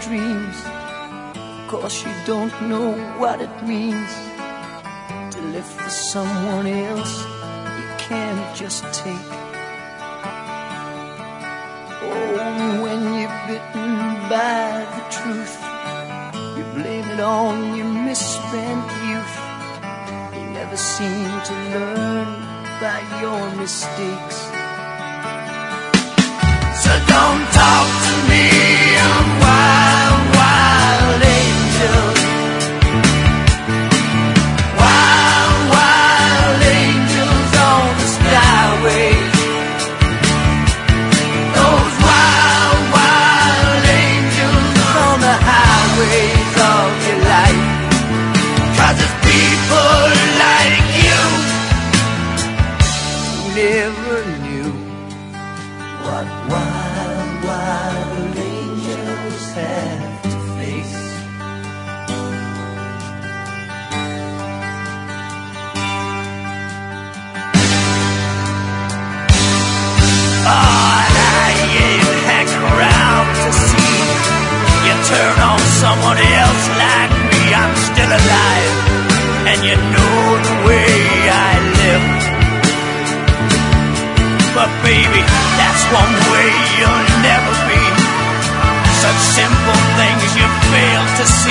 dreams. Of course you don't know what it means to live for someone else you can't just take. Oh, when you're bitten by the truth, you blame it on your misspent youth. You never seem to learn by your mistakes. So don't talk to me, I'm wild, wild angel. Wild, wild angels on the skyway. Those wild, wild angels on the highways of your life. 'Cause it's people like you who never knew what wild, wild angels have to face. Oh, and I ain't hanging around to see you turn on someone else like me. I'm still alive, and you know the way I live. But baby, that's one way you'll never be. Such simple things you fail to see.